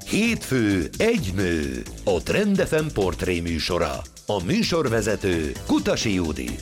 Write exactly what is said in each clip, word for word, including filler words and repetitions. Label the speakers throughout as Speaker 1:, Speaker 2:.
Speaker 1: Hétfő egy nő, a Trend ef em portré műsora. A műsorvezető Kutasi Judit.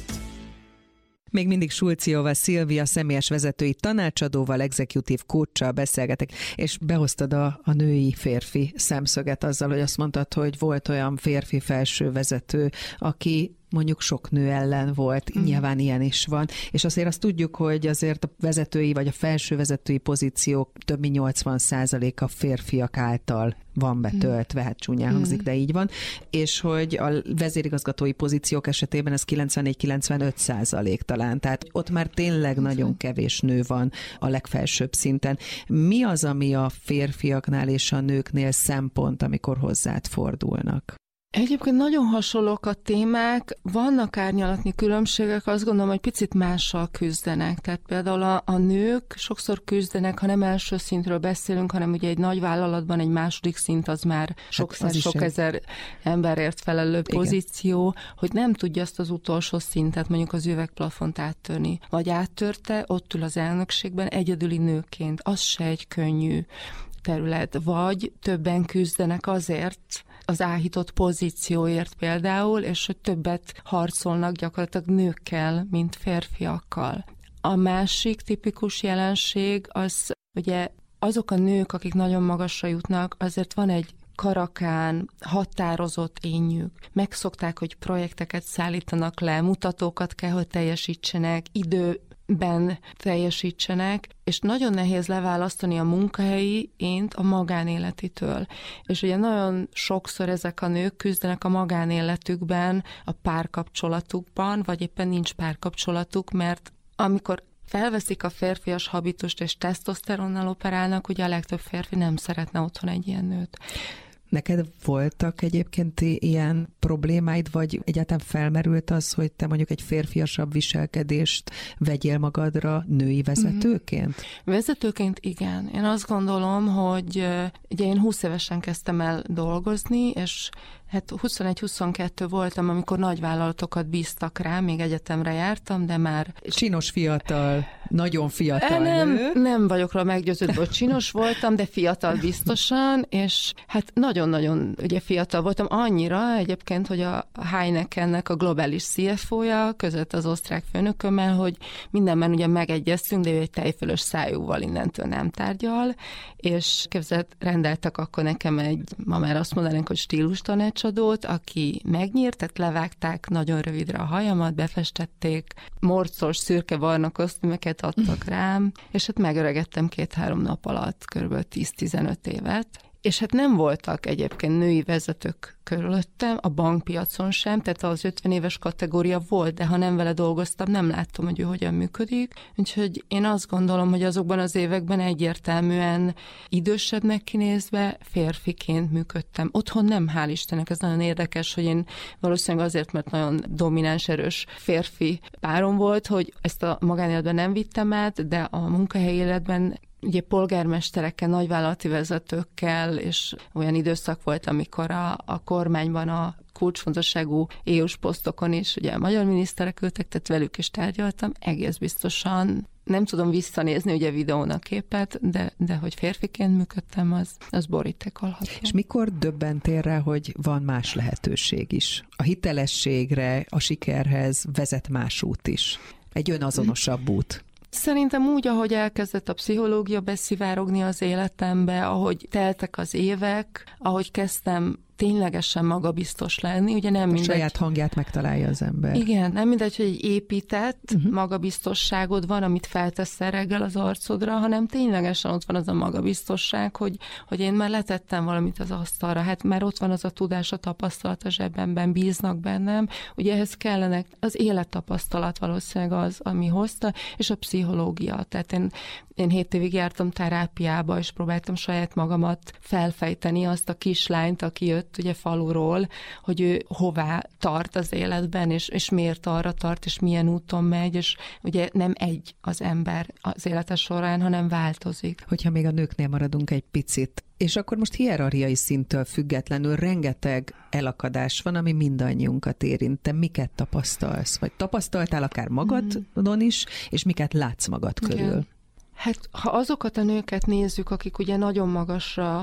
Speaker 2: Még mindig Sulciová Szilvia személyes vezetői tanácsadóval, executive coachsal beszélgetek, és behoztad a, a női-férfi szemszöget azzal, hogy azt mondtad, hogy volt olyan férfi felső vezető, aki mondjuk sok nő ellen volt, mm. nyilván ilyen is van, és azért azt tudjuk, hogy azért a vezetői vagy a felső vezetői pozíciók több mint nyolcvan százaléka férfiak által van betöltve, hát csúnyán hangzik, mm. de így van, és hogy a vezérigazgatói pozíciók esetében ez kilencvennégy-kilencvenöt százalék talán, tehát ott már tényleg nagyon kevés nő van a legfelsőbb szinten. Mi az, ami a férfiaknál és a nőknél szempont, amikor hozzád fordulnak?
Speaker 3: Egyébként nagyon hasonlók a témák, vannak árnyalatni különbségek, azt gondolom, hogy picit mással küzdenek. Tehát például a, a nők sokszor küzdenek, ha nem első szintről beszélünk, hanem ugye egy nagy vállalatban egy második szint az már sok, hát az sok ezer emberért felelő igen. pozíció, hogy nem tudja azt az utolsó szintet, mondjuk az üvegplafont áttörni. Vagy áttörte, ott ül az elnökségben egyedüli nőként. Az se egy könnyű terület. Vagy többen küzdenek azért, az áhított pozícióért például, és hogy többet harcolnak gyakorlatilag nőkkel, mint férfiakkal. A másik tipikus jelenség az, ugye azok a nők, akik nagyon magasra jutnak, azért van egy karakán, határozott énjük. Megszokták, hogy projekteket szállítanak le, mutatókat kell, hogy teljesítsenek, idő ben teljesítsenek, és nagyon nehéz leválasztani a munkahelyi ént a magánéletitől. És ugye nagyon sokszor ezek a nők küzdenek a magánéletükben, a párkapcsolatukban, vagy éppen nincs párkapcsolatuk, mert amikor felveszik a férfias habitust és tesztoszteronnal operálnak, ugye a legtöbb férfi nem szeretne otthon egy ilyen nőt.
Speaker 2: Neked voltak egyébként ilyen problémáid, vagy egyáltalán felmerült az, hogy te mondjuk egy férfiasabb viselkedést vegyél magadra női vezetőként? Mm-hmm.
Speaker 3: Vezetőként igen. Én azt gondolom, hogy ugye én húsz évesen kezdtem el dolgozni, és hát huszonegy-huszonkettő voltam, amikor nagyvállalatokat bíztak rá, még egyetemre jártam, de már...
Speaker 2: Csinos fiatal, nagyon fiatal
Speaker 3: nem,
Speaker 2: nő.
Speaker 3: Nem vagyok róla meggyőződve, hogy csinos voltam, de fiatal biztosan, és hát nagyon-nagyon ugye fiatal voltam, annyira egyébként, hogy a Heinekennek a globális cé ef ó-ja között az osztrák főnökömmel, hogy mindenben ugye megegyeztünk, de ő egy tejfölös szájúval innentől nem tárgyal, és képzeld, rendeltek akkor nekem egy, ma már azt mondanánk, hogy stílustanácsadót, aki megnyírt, tehát levágták nagyon rövidre a hajamat, befestették, morcos, szürke barna kosztümeket adtak rám, és hát megöregettem két-három nap alatt, kb. tíz-tizenöt évet. És hát nem voltak egyébként női vezetők körülöttem, a bankpiacon sem, tehát az ötven éves kategória volt, de ha nem vele dolgoztam, nem láttam, hogy ő hogyan működik. Úgyhogy én azt gondolom, hogy azokban az években egyértelműen idősebbnek kinézve férfiként működtem. Otthon nem, hál' Istennek, ez nagyon érdekes, hogy én valószínűleg azért, mert nagyon domináns, erős férfi párom volt, hogy ezt a magánéletben nem vittem át, de a munkahelyi életben ugye polgármesterekkel, nagyvállalati vezetőkkel, és olyan időszak volt, amikor a, a kormányban a kulcsfontosságú é u-s posztokon is ugye a magyar miniszterek ültek, tehát velük is tárgyaltam, egész biztosan. Nem tudom visszanézni ugye videón a képet, de, de hogy férfiként működtem, az, az borítékolható.
Speaker 2: És mikor döbbentél rá, hogy van más lehetőség is? A hitelességre, a sikerhez vezet más út is. Egy önazonosabb út.
Speaker 3: Szerintem úgy, ahogy elkezdett a pszichológia beszivárogni az életembe, ahogy teltek az évek, ahogy kezdtem ténylegesen magabiztos lenni, ugye nem
Speaker 2: a
Speaker 3: mindegy...
Speaker 2: saját hangját megtalálja az ember.
Speaker 3: Igen, nem mindegy, hogy egy épített
Speaker 2: uh-huh.
Speaker 3: magabiztosságod van, amit felteszel reggel az arcodra, hanem ténylegesen ott van az a magabiztosság, hogy, hogy én már letettem valamit az asztalra, hát már ott van az a tudás, a tapasztalat a zsebemben, bíznak bennem, ugye ehhez kellenek az élettapasztalat valószínűleg az, ami hozta, és a pszichológia, tehát én Én hét évig jártam terápiába, és próbáltam saját magamat felfejteni, azt a kislányt, aki jött ugye faluról, hogy ő hová tart az életben, és, és miért arra tart, és milyen úton megy, és ugye nem egy az ember az élete során, hanem változik.
Speaker 2: Hogyha még a nőknél maradunk egy picit, és akkor most hierarchiai szinttől függetlenül rengeteg elakadás van, ami mindannyiunkat érint. Te miket tapasztalsz? Vagy tapasztaltál akár magadon is, és miket látsz magad körül?
Speaker 3: Igen. Hát, ha azokat a nőket nézzük, akik ugye nagyon magasra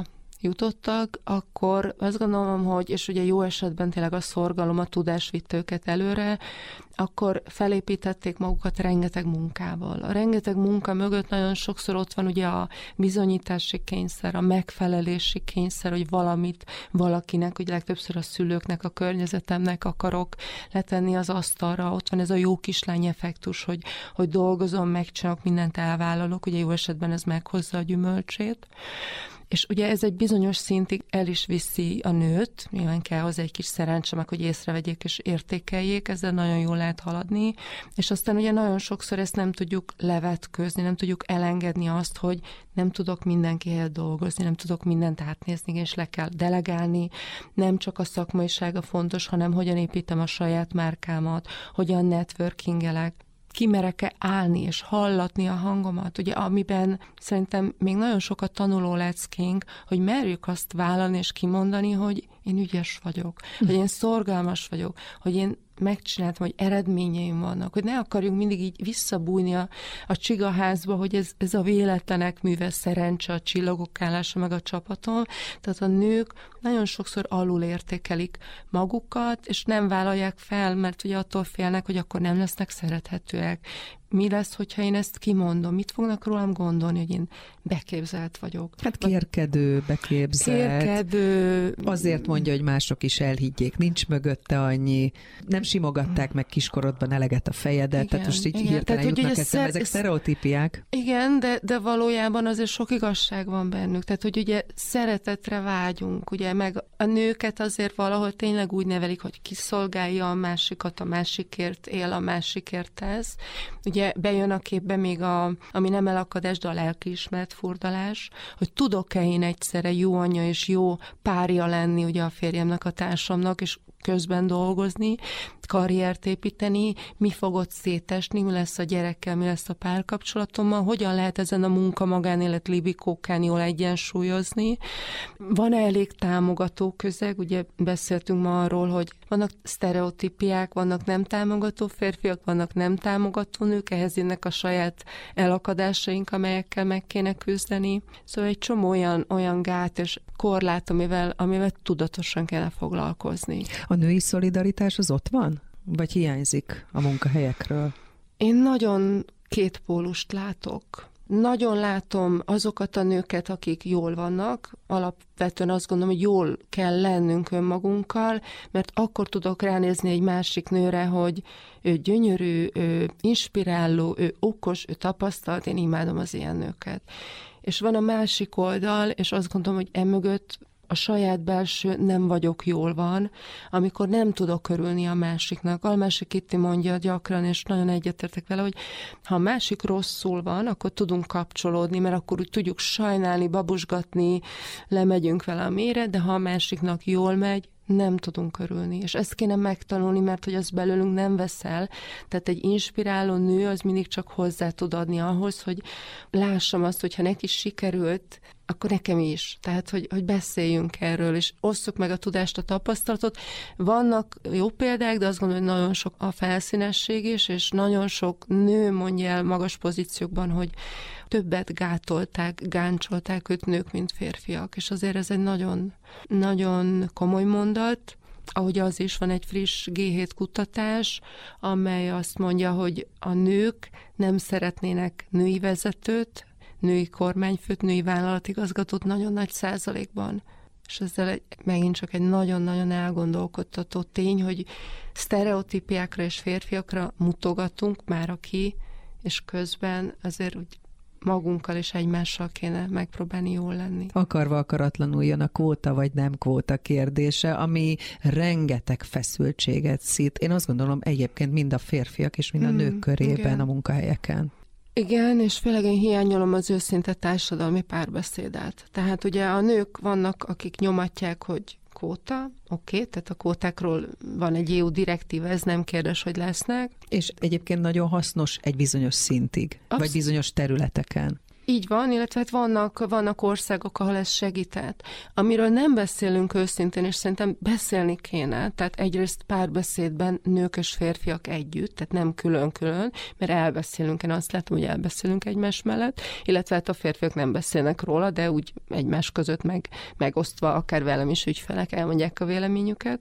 Speaker 3: jutottak, akkor azt gondolom, hogy, és ugye jó esetben tényleg a szorgalom, a tudás vitt őket előre, akkor felépítették magukat rengeteg munkával. A rengeteg munka mögött nagyon sokszor ott van ugye a bizonyítási kényszer, a megfelelési kényszer, hogy valamit valakinek, ugye legtöbbször a szülőknek, a környezetemnek akarok letenni az asztalra. Ott van ez a jó kislány effektus, hogy, hogy dolgozom, megcsinálok, mindent elvállalok, ugye jó esetben ez meghozza a gyümölcsét. És ugye ez egy bizonyos szintig el is viszi a nőt, nyilván kell hozzá egy kis szerencse, meg hogy észrevegyék és értékeljék, ezzel nagyon jól lehet haladni, és aztán ugye nagyon sokszor ezt nem tudjuk levetközni, nem tudjuk elengedni azt, hogy nem tudok mindenki helyett dolgozni, nem tudok mindent átnézni, és le kell delegálni, nem csak a szakmaisága fontos, hanem hogyan építem a saját márkámat, hogyan networkingelek, kimerek-e állni és hallatni a hangomat, ugye amiben szerintem még nagyon sokat tanuló leckink, hogy merjük azt vállalni és kimondani, hogy én ügyes vagyok, hogy én szorgalmas vagyok, hogy én megcsináltam, hogy eredményeim vannak, hogy ne akarjunk mindig így visszabújni a, a csigaházba, hogy ez, ez a véletlenek műve, szerencse, a csillagok állása meg a csapaton. Tehát a nők nagyon sokszor alul értékelik magukat, és nem vállalják fel, mert ugye attól félnek, hogy akkor nem lesznek szerethetőek. Mi lesz, hogyha én ezt kimondom? Mit fognak rólam gondolni, hogy én beképzelt vagyok?
Speaker 2: Hát kérkedő, beképzelt.
Speaker 3: Kérkedő.
Speaker 2: Azért mondja, hogy mások is elhiggyék. Nincs mögötte annyi. Nem simogatták meg kiskorodban eleget a fejedet. Igen, tehát most így igen. Hirtelen tehát, jutnak eszembe. Szer- ezek sztereotípiák.
Speaker 3: Igen, de, de valójában azért sok igazság van bennük. Tehát, hogy ugye szeretetre vágyunk, ugye, meg a nőket azért valahol tényleg úgy nevelik, hogy kiszolgálja a másikat, a másikért él, a másikért tesz. Ugye bejön a képbe még a, ami nem elakadás, de a lelkiismeret furdalás, hogy tudok-e én egyszerre jó anya és jó párja lenni ugye a férjemnek, a társamnak, és közben dolgozni, karriert építeni, mi fog ott szétesni, mi lesz a gyerekkel, mi lesz a párkapcsolatommal, hogyan lehet ezen a munka-magánélet libikókán jól egyensúlyozni. Van-e elég támogató közeg? Ugye beszéltünk ma arról, hogy vannak sztereotípiák, vannak nem támogató férfiak, vannak nem támogató nők, ehhez jönnek a saját elakadásaink, amelyekkel meg kéne küzdeni. Szóval egy csomó olyan, olyan gát és korlát, amivel, amivel tudatosan kell foglalkozni.
Speaker 2: A női szolidaritás az ott van? Vagy hiányzik a munkahelyekről?
Speaker 3: Én nagyon két pólust látok. Nagyon látom azokat a nőket, akik jól vannak, alapvetően azt gondolom, hogy jól kell lennünk önmagunkkal, mert akkor tudok ránézni egy másik nőre, hogy ő gyönyörű, ő inspiráló, ő okos, ő tapasztalt, én imádom az ilyen nőket. És van a másik oldal, és azt gondolom, hogy emögött a saját belső nem vagyok jól van, amikor nem tudok örülni a másiknak. Almási Kitti mondja gyakran, és nagyon egyetértek vele, hogy ha a másik rosszul van, akkor tudunk kapcsolódni, mert akkor úgy tudjuk sajnálni, babusgatni, lemegyünk vele a mélyre, de ha a másiknak jól megy, nem tudunk örülni. És ezt kéne megtanulni, mert hogy az belőlünk nem vesz el. Tehát egy inspiráló nő az mindig csak hozzá tud adni ahhoz, hogy lássam azt, hogy ha neki sikerült, akkor nekem is. Tehát, hogy, hogy beszéljünk erről, és osszuk meg a tudást, a tapasztalatot. Vannak jó példák, de azt gondolom, hogy nagyon sok a felszínesség is, és nagyon sok nő mondja el magas pozíciókban, hogy többet gátolták, gáncsolták őt nők, mint férfiak. És azért ez egy nagyon, nagyon komoly mondat. Ahogy az is van egy friss gé hét kutatás, amely azt mondja, hogy a nők nem szeretnének női vezetőt, női kormányfőt, női vállalatigazgatót nagyon nagy százalékban. És ezzel egy, megint csak egy nagyon-nagyon elgondolkodtató tény, hogy sztereotípiákra és férfiakra mutogatunk már aki, és közben azért úgy magunkkal és egymással kéne megpróbálni jól lenni.
Speaker 2: Akarva akaratlanul jön a kvóta vagy nem kvóta kérdése, ami rengeteg feszültséget szít. Én azt gondolom egyébként mind a férfiak és mind a nők mm, körében igen. A munkahelyeken.
Speaker 3: Igen, és főleg én hiányolom az őszinte társadalmi párbeszédet. Tehát ugye a nők vannak, akik nyomatják, hogy kvóta, oké, okay, tehát a kvótákról van egy é u direktíva, ez nem kérdés, hogy lesznek.
Speaker 2: És egyébként nagyon hasznos egy bizonyos szintig, Absz- vagy bizonyos területeken.
Speaker 3: Így van, illetve hát vannak, vannak országok, ahol ez segített. Amiről nem beszélünk őszintén, és szerintem beszélni kéne, tehát egyrészt párbeszédben nők és férfiak együtt, tehát nem külön-külön, mert elbeszélünk, én azt látom, hogy elbeszélünk egymás mellett, illetve hát a férfiak nem beszélnek róla, de úgy egymás között meg, megosztva, akár velem is ügyfelek elmondják a véleményüket.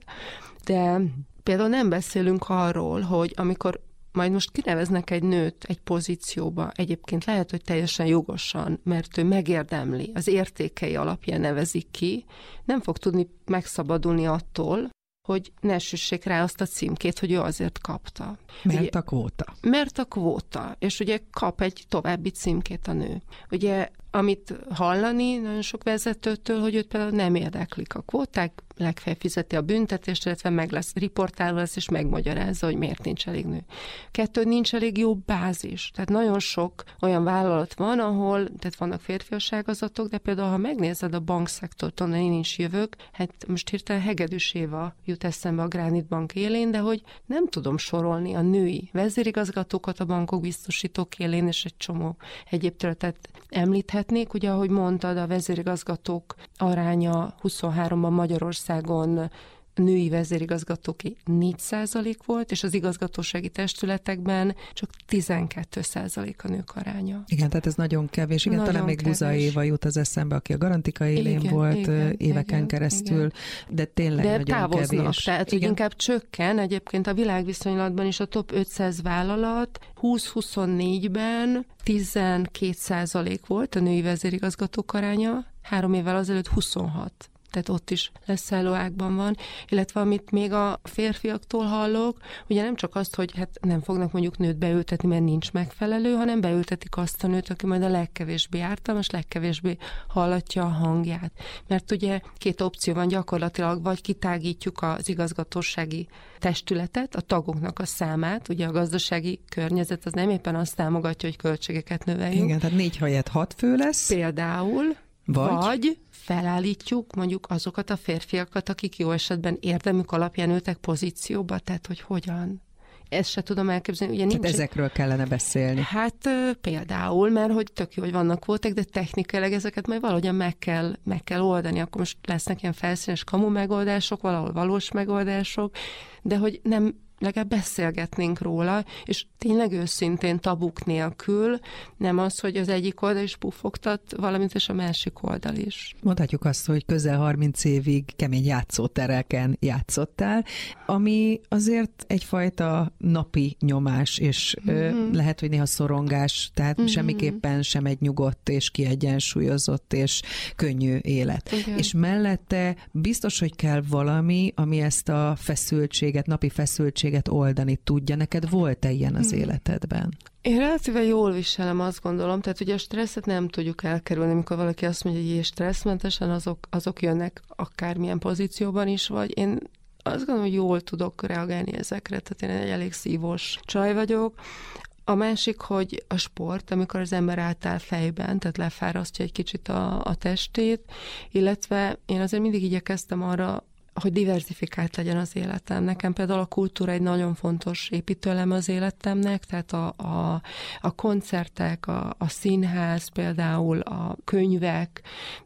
Speaker 3: De például nem beszélünk arról, hogy amikor majd most kineveznek egy nőt egy pozícióba, egyébként lehet, hogy teljesen jogosan, mert ő megérdemli, az értékei alapján nevezik ki, nem fog tudni megszabadulni attól, hogy ne süssék rá azt a címkét, hogy ő azért kapta.
Speaker 2: Mert
Speaker 3: ugye,
Speaker 2: a kvóta.
Speaker 3: Mert a kvóta, és ugye kap egy további címkét a nő. Ugye, amit hallani nagyon sok vezetőtől, hogy őt például nem érdeklik a kvóták, legfeljebb fizeti a büntetést, illetve meg lesz riportálva lesz, és megmagyarázza, hogy miért nincs elég nő. Kettő, nincs elég jó bázis. Tehát nagyon sok olyan vállalat van, ahol, tehát vannak férfias ágazatok, de például, ha megnézed a bankszektort, onnan én is jövök, hát most hirtelen Hegedűs Éva jut eszembe a Granit Bank élén, de hogy nem tudom sorolni a női vezérigazgatókat a bankok biztosítók élén, és egy csomó egyéb területet említhetnék. Ugye, ahogy mondtad, a vezérigazgatók aránya huszonháromban Magyarországon női vezérigazgatóké négy százalék volt, és az igazgatósági testületekben csak tizenkét százalék a nők aránya.
Speaker 2: Igen, tehát ez nagyon kevés. Igen, nagyon talán még Buza Éva jut az eszembe, aki a Garantika élén igen, volt igen, éveken igen, keresztül, igen. de tényleg de nagyon távoznak, kevés. Tehát igen. inkább csökken. Egyébként a világviszonylatban is a top ötszáz vállalat húsz-huszonnégyben tizenkét százalék volt a női vezérigazgatók aránya, három évvel azelőtt huszonhat. Tehát ott is leszálló ágban van, illetve amit még a férfiaktól hallok, ugye nem csak azt, hogy hát nem fognak mondjuk nőt beültetni, mert nincs megfelelő, hanem beültetik azt a nőt, aki majd a legkevésbé ártalmas, legkevésbé hallatja a hangját. Mert ugye két opció van gyakorlatilag, vagy kitágítjuk az igazgatósági testületet, a tagoknak a számát, ugye a gazdasági környezet az nem éppen azt támogatja, hogy költségeket növeljünk. Igen, tehát négy helyett hat fő lesz.
Speaker 3: Például, vagy, vagy felállítjuk mondjuk azokat a férfiakat, akik jó esetben érdemük alapján ültek pozícióba, tehát hogy hogyan. Ezt se tudom elképzelni. Ugye nincs...
Speaker 2: Tehát ezekről kellene beszélni.
Speaker 3: Hát például, mert hogy tök jó, hogy vannak kvóták, de technikailag ezeket majd valahogyan meg kell, meg kell oldani. Akkor most lesznek ilyen felszínes kamu megoldások, valahol valós megoldások, de hogy nem legalább beszélgetnénk róla, és tényleg őszintén tabuk nélkül, nem az, hogy az egyik oldal is puffogtat valamint, és a másik oldal is.
Speaker 2: Mondhatjuk azt, hogy közel harminc évig kemény játszótereken játszottál, ami azért egyfajta napi nyomás, és mm-hmm. lehet, hogy néha szorongás, tehát mm-hmm. semmiképpen sem egy nyugodt és kiegyensúlyozott és könnyű élet. Igen. És mellette biztos, hogy kell valami, ami ezt a feszültséget, napi feszültséget oldani tudja. Neked volt-e ilyen az életedben?
Speaker 3: Én relatíve jól viselem, azt gondolom, tehát ugye a stresszet nem tudjuk elkerülni, amikor valaki azt mondja, hogy jé, stresszmentesen, azok, azok jönnek akármilyen pozícióban is, vagy én azt gondolom, hogy jól tudok reagálni ezekre, tehát én egy elég szívós csaj vagyok. A másik, hogy a sport, amikor az ember átáll fejben, tehát lefárasztja egy kicsit a, a testét, illetve én azért mindig igyekeztem arra, hogy diversifikált legyen az életem. Nekem például a kultúra egy nagyon fontos építőeleme az életemnek, tehát a, a, a koncertek, a, a színház például, a könyvek,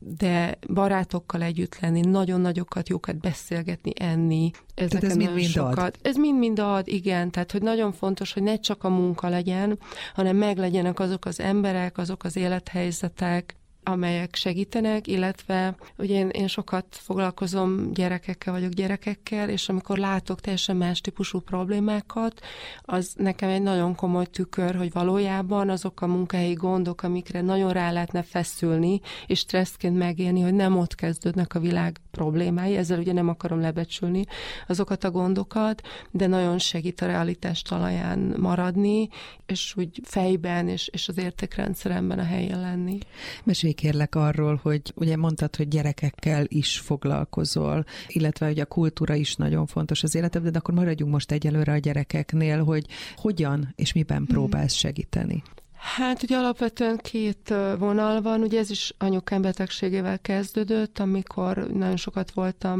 Speaker 3: de barátokkal együtt lenni, nagyon nagyokat, jókat beszélgetni, enni.
Speaker 2: Tehát ez mind-mind ad?
Speaker 3: Ez mind-mind ad, igen. Tehát, hogy nagyon fontos, hogy ne csak a munka legyen, hanem meglegyenek azok az emberek, azok az élethelyzetek, amelyek segítenek, illetve ugye én, én sokat foglalkozom gyerekekkel, vagyok gyerekekkel, és amikor látok teljesen más típusú problémákat, az nekem egy nagyon komoly tükör, hogy valójában azok a munkahelyi gondok, amikre nagyon rá lehetne feszülni, és stresszként megélni, hogy nem ott kezdődnek a világ problémái, ezzel ugye nem akarom lebecsülni azokat a gondokat, de nagyon segít a realitás talaján maradni, és úgy fejben, és, és az értékrendszeremben a helyen lenni.
Speaker 2: Mesélj kérlek arról, hogy ugye mondtad, hogy gyerekekkel is foglalkozol, illetve hogy a kultúra is nagyon fontos az életedben, de akkor maradjunk most egyelőre a gyerekeknél, hogy hogyan és miben próbálsz segíteni.
Speaker 3: Hát ugye alapvetően két vonal van, ugye ez is anyukám betegségével kezdődött, amikor nagyon sokat voltam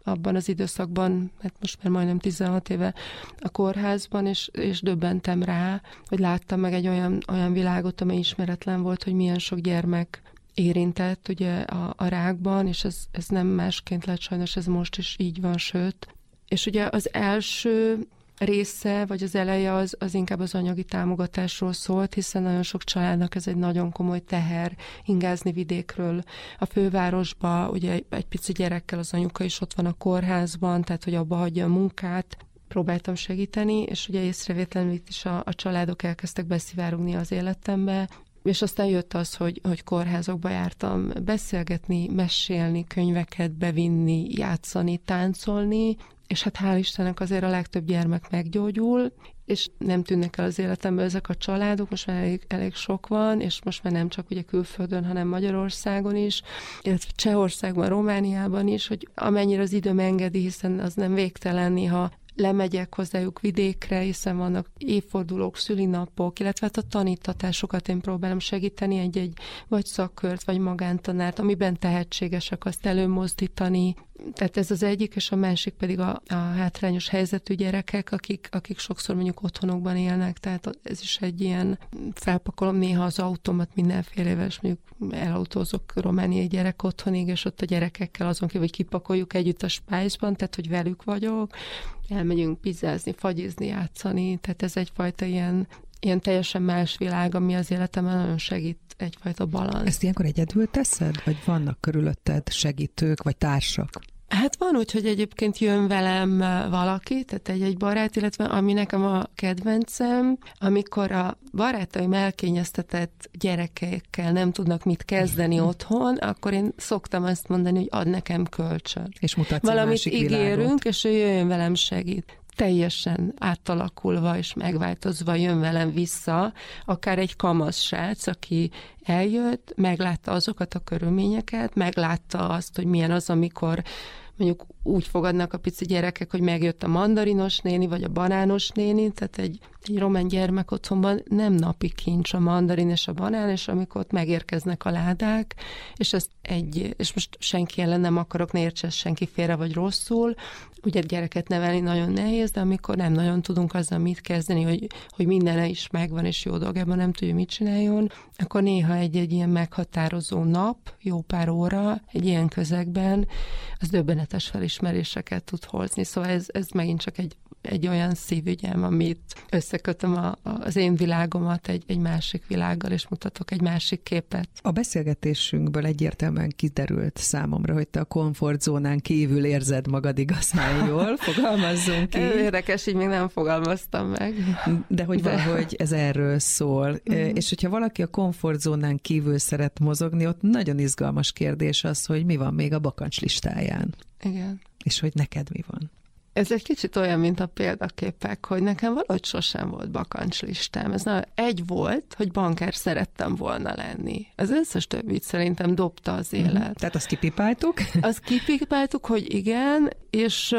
Speaker 3: abban az időszakban, hát most már majdnem tizenhat éve a kórházban, és, és döbbentem rá, hogy láttam meg egy olyan, olyan világot, amely ismeretlen volt, hogy milyen sok gyermek érintett ugye a, a rákban, és ez, ez nem másként lett sajnos, ez most is így van, sőt. És ugye az első része, vagy az eleje az, az inkább az anyagi támogatásról szólt, hiszen nagyon sok családnak ez egy nagyon komoly teher ingázni vidékről a fővárosba, ugye egy pici gyerekkel az anyuka is ott van a kórházban, tehát hogy abba hagyja a munkát. Próbáltam segíteni, és ugye észrevétlenül itt is a, a családok elkezdtek beszivárogni az életembe, és aztán jött az, hogy, hogy kórházakba jártam beszélgetni, mesélni, könyveket bevinni, játszani, táncolni, és hát hál' Istennek azért a legtöbb gyermek meggyógyul, és nem tűnnek el az életemből ezek a családok, most már elég, elég sok van, és most már nem csak ugye külföldön, hanem Magyarországon is, illetve Csehországban, Romániában is, hogy amennyire az időm engedi, hiszen az nem végtelen, néha lemegyek hozzájuk vidékre, hiszen vannak évfordulók, szülinapok, illetve hát a tanítatásokat én próbálom segíteni, egy-egy vagy szakkört, vagy magántanárt, amiben tehetségesek, azt előmozdítani. Tehát ez az egyik, és a másik pedig a, a hátrányos helyzetű gyerekek, akik, akik sokszor mondjuk otthonokban élnek, tehát ez is egy ilyen, felpakolom néha az autómat mindenfélevel, és mondjuk elautózok romániai gyerek otthonig, és ott a gyerekekkel azon kívül, hogy kipakoljuk együtt a Spice-ban, tehát hogy velük vagyok, elmegyünk pizzázni, fagyizni, játszani, tehát ez egyfajta ilyen, ilyen teljesen más világ, ami az életemben nagyon segít, egyfajta balansz.
Speaker 2: Ezt ilyenkor egyedül teszed, vagy vannak körülötted segítők, vagy társak?
Speaker 3: Hát van úgy, hogy egyébként jön velem valaki, tehát egy-egy barát, illetve ami nekem a kedvencem, amikor a barátaim elkényeztetett gyerekekkel nem tudnak mit kezdeni otthon, akkor én szoktam azt mondani, hogy ad nekem kölcsön.
Speaker 2: És mutatsz
Speaker 3: valamit
Speaker 2: egy
Speaker 3: ígérünk,
Speaker 2: világot.
Speaker 3: és ő jöjjön velem segít. Teljesen átalakulva és megváltozva jön velem vissza, akár egy kamasz srác, aki eljött, meglátta azokat a körülményeket, meglátta azt, hogy milyen az, amikor mondjuk úgy fogadnak a pici gyerekek, hogy megjött a mandarinos néni, vagy a banános néni, tehát egy, egy román gyermek otthonban nem napi kincs a mandarin és a banán, és amikor ott megérkeznek a ládák, és ezt egy, és most senki ellen nem akarok, ne értse senki félre vagy rosszul, ugye gyereket nevelni nagyon nehéz, de amikor nem nagyon tudunk azzal mit kezdeni, hogy, hogy mindene is megvan, és jó dolgában nem tudja, mit csináljon, akkor néha egy-egy ilyen meghatározó nap, jó pár óra, egy ilyen közegben, az döbbenetes felismeréseket tud hozni. Szóval ez, ez megint csak egy, egy olyan szívügyem, amit összekötöm a, az én világomat egy, egy másik világgal, és mutatok egy másik képet.
Speaker 2: A beszélgetésünkből egyértelműen kiderült számomra, hogy te a komfortzónán kívül érzed magad igazán jól, fogalmazzunk ki.
Speaker 3: Érdekes, így még nem fogalmaztam meg.
Speaker 2: De hogy
Speaker 3: De.
Speaker 2: valahogy ez erről szól. Mm. És hogyha valaki a komfortzónán kívül szeret mozogni, ott nagyon izgalmas kérdés az, hogy mi van még a bakancs listáján.
Speaker 3: Igen.
Speaker 2: És hogy neked mi van.
Speaker 3: Ez egy kicsit olyan, mint a példaképek, hogy nekem valahogy sosem volt bakancslistám. Ez na, egy volt, hogy bankár szerettem volna lenni. Az összes többit szerintem dobta az élet. Mm.
Speaker 2: Tehát azt kipipáltuk?
Speaker 3: Azt kipipáltuk, hogy igen, és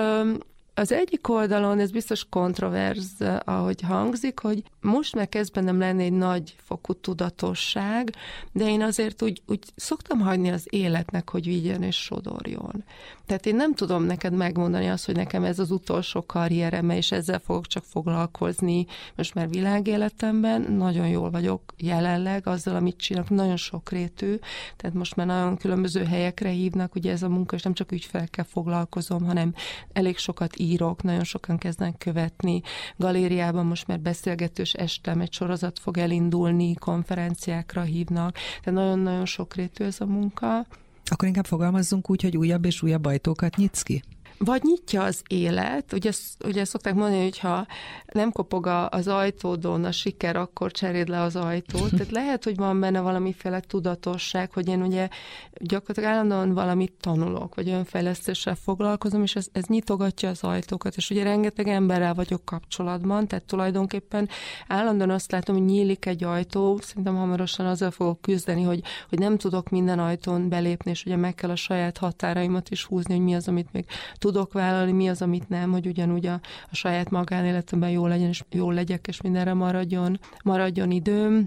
Speaker 3: az egyik oldalon, ez biztos kontroverz, ahogy hangzik, hogy most már kezd bennem lenni egy nagy fokú tudatosság, de én azért úgy, úgy szoktam hagyni az életnek, hogy vigyen és sodorjon. Tehát én nem tudom neked megmondani azt, hogy nekem ez az utolsó karrierem, és ezzel fogok csak foglalkozni most már világéletemben. Nagyon jól vagyok jelenleg azzal, amit csinálok, nagyon sokrétű, tehát most már nagyon különböző helyekre hívnak, ugye ez a munka, és nem csak ügyfelekkel foglalkozom, hanem elég sokat írok, nagyon sokan kezdenek követni. Galériában most már beszélgetős estem, egy sorozat fog elindulni, konferenciákra hívnak, tehát nagyon-nagyon sokrétű ez a munka.
Speaker 2: Akkor inkább fogalmazzunk úgy, hogy újabb és újabb ajtókat nyitsz ki?
Speaker 3: Vagy nyitja az élet, ugye, ugye szokták mondani, hogy ha nem kopog az ajtódon a siker, akkor cseréld le az ajtót. Tehát lehet, hogy van benne valamiféle tudatosság, hogy én ugye gyakorlatilag állandóan valamit tanulok, vagy önfejlesztéssel foglalkozom, és ez, ez nyitogatja az ajtókat, és ugye rengeteg emberrel vagyok kapcsolatban, tehát tulajdonképpen állandóan azt látom, hogy nyílik egy ajtó, szerintem hamarosan azzal fogok küzdeni, hogy, hogy nem tudok minden ajtón belépni, és ugye meg kell a saját határaimat is húzni, hogy mi az, amit még tudok vállalni, mi az, amit nem, hogy ugyanúgy a, a saját magánéletemben jól legyen, és jól legyek, és mindenre maradjon, maradjon időm.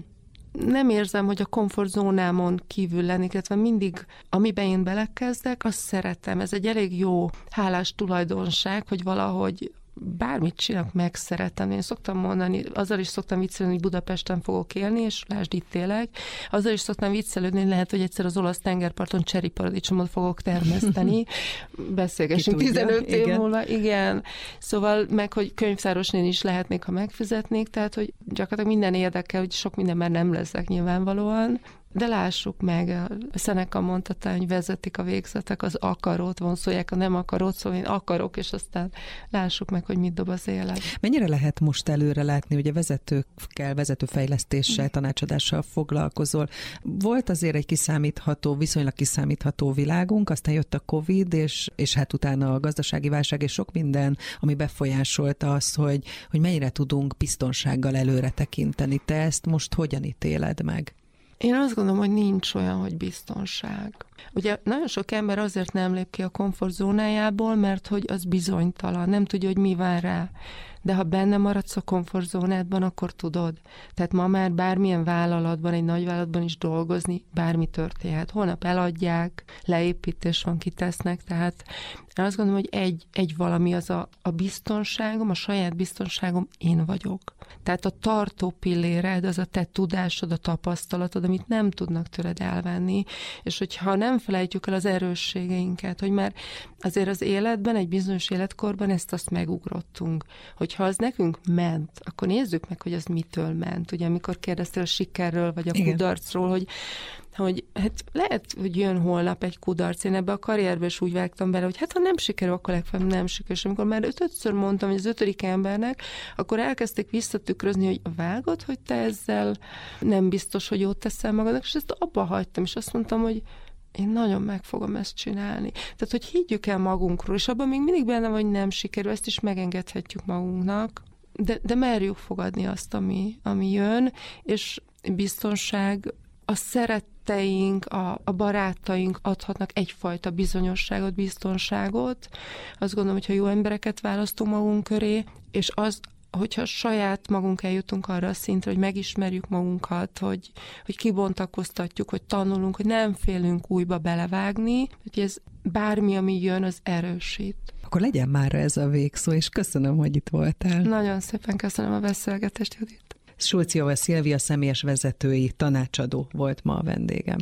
Speaker 3: nem érzem, hogy a komfortzónámon kívül lennék, illetve mindig, amiben én belekezdek, azt szeretem. Ez egy elég jó hálás tulajdonság, hogy valahogy bármit csinálok, megszeretem. Én szoktam mondani, azzal is szoktam viccelődni, hogy Budapesten fogok élni, és lásd, itt élek. Azzal is szoktam viccelődni, lehet, hogy egyszer az olasz tengerparton cseri paradicsomot fogok termeszteni. Beszélgessünk tizenöt év múlva. Igen. Szóval meg, hogy könyvtárosnél is lehetnék, ha megfizetnék, tehát, hogy gyakorlatilag minden érdekel, hogy sok minden már nem leszek nyilvánvalóan. De lássuk meg, a Seneca mondta, hogy vezetik a végzetek, az akarót vonszolják, a nem akarót, szóval én akarok, és aztán lássuk meg, hogy mit dob az élet.
Speaker 2: Mennyire lehet most előre látni, hogy a vezetőkkel, vezetőfejlesztéssel, tanácsadással foglalkozol? Volt azért egy kiszámítható, viszonylag kiszámítható világunk, aztán jött a Covid, és, és hát utána a gazdasági válság, és sok minden, ami befolyásolta azt, hogy, hogy mennyire tudunk biztonsággal előre tekinteni. Te ezt most hogyan ítéled meg?
Speaker 3: Én azt gondolom, hogy nincs olyan, hogy biztonság. Ugye nagyon sok ember azért nem lép ki a komfortzónájából, mert hogy az bizonytalan, nem tudja, hogy mi vár rá. De ha benne maradsz a komfortzónádban, akkor tudod. Tehát ma már bármilyen vállalatban, egy nagy vállalatban is dolgozni, bármi történhet. Holnap eladják, leépítés van, kitesznek, tehát én azt gondolom, hogy egy, egy valami az a, a biztonságom, a saját biztonságom én vagyok. Tehát a tartó pilléred, az a te tudásod, a tapasztalatod, amit nem tudnak tőled elvenni, és hogyha nem felejtjük el az erősségeinket, hogy már azért az életben, egy bizonyos életkorban ezt azt megugrottunk, hogyha az nekünk ment, akkor nézzük meg, hogy az mitől ment. Ugye amikor kérdeztél a sikerről, vagy a Igen. kudarcról, hogy hogy hát lehet, hogy jön holnap egy kudarc. Én ebbe a karrierbe is úgy vágtam bele, hogy hát ha nem sikerül, akkor legfeljebb nem sikerül. És amikor már ötödször mondtam, hogy az ötödik embernek, akkor elkezdték visszatükrözni, hogy vágod, hogy te ezzel nem biztos, hogy jót teszel magadnak, és ezt abba hagytam, és azt mondtam, hogy én nagyon meg fogom ezt csinálni. Tehát, hogy higgyük el magunkról, és abban még mindig benne van, hogy nem sikerül, ezt is megengedhetjük magunknak, de, de merjük fogadni azt, ami, ami jön, és biztonság, a szeretteink, a, a barátaink adhatnak egyfajta bizonyosságot, biztonságot. Azt gondolom, hogyha jó embereket választunk magunk köré, és az, hogyha saját magunk eljutunk arra a szintre, hogy megismerjük magunkat, hogy, hogy kibontakoztatjuk, hogy tanulunk, hogy nem félünk újba belevágni, hogy ez bármi, ami jön, az erősít.
Speaker 2: Akkor legyen már ez a végszó, és köszönöm, hogy itt voltál.
Speaker 3: Nagyon szépen köszönöm a beszélgetést, Judit.
Speaker 2: Sulciová Szilvia személyes vezetői tanácsadó volt ma a vendégem.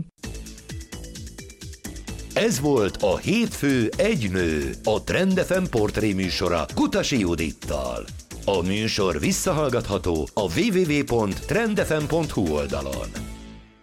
Speaker 1: Ez volt a Hétfő egy nő, a Trend ef em portré műsora Kutasi Judittal. A műsor visszahallgatható a double-u double-u double-u pont trend f m pont h u oldalon.